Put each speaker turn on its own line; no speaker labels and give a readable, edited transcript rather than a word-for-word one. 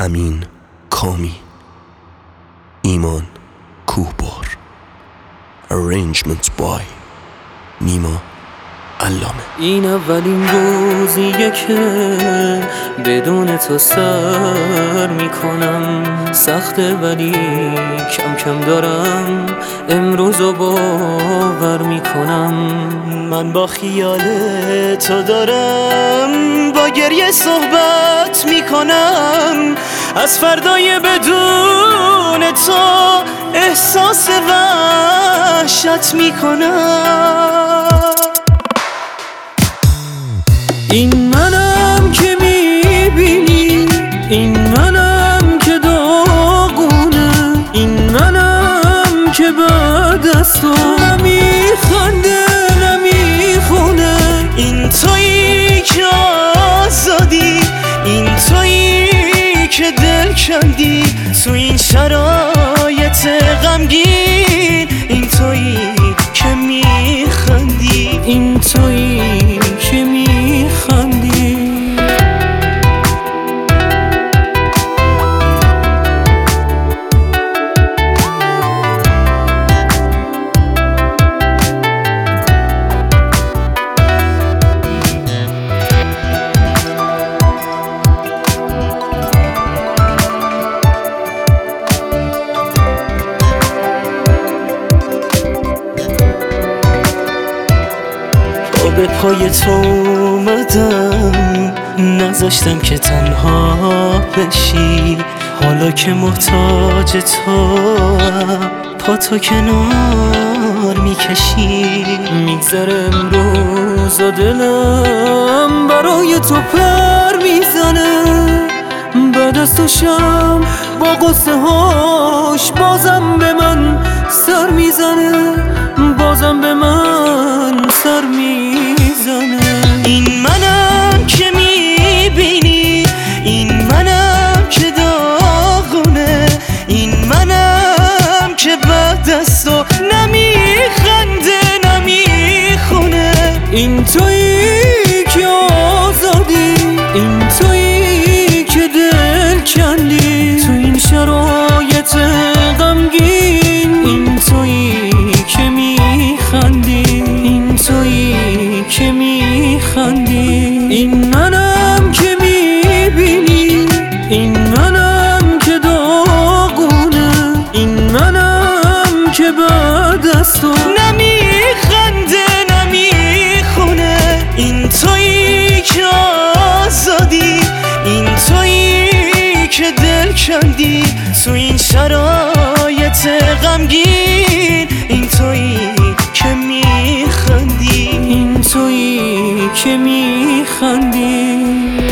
امین کامی، ایمان کوهبار. Arrangement by نیما علامه.
این اولین روزیه که بدون تو سر میکنم، سخته ولی کم کم دارم امروزو باور میکنم.
من با خیال تو دارم با گریه صحبت میکنم، از فردای بدون تو احساس وحشت میکنم.
این منم که میبینی، این منم که داغونه، این منم که بعد از تو نمیخنده نمیخونه.
این تویی که آزادی، این تویی که دل کندی تو این شرایط غمگین، این تویی که میخندی،
این تویی که میخندی.
به پای تو اومدم، نذاشتم که تنها بشی. حالا که محتاج توام، پا تو کنار میکشی.
میگذره امروز و دلم برای تو پر میزنه، بعد از تو شم با قصه هاش بازم به من سر میزنه، بازم به من سر میزنه.
این منم که میبینی، این منم که داغونه، این منم که بعد از تو نمیخنده نمیخونه.
این تویی که آزادی، این تویی که دل کندی تو این شرایط غمگین، این تویی که میخندی، این تویی که میخندی. این منم که میبینی، این منم که داغونه، این منم که بعد از تو
نمیخنده نمیخونه. این تویی که آزادی، این تویی که دل کندی تو این شرایط غمگین، این تویی که میخندی،
این تویی که میخندی.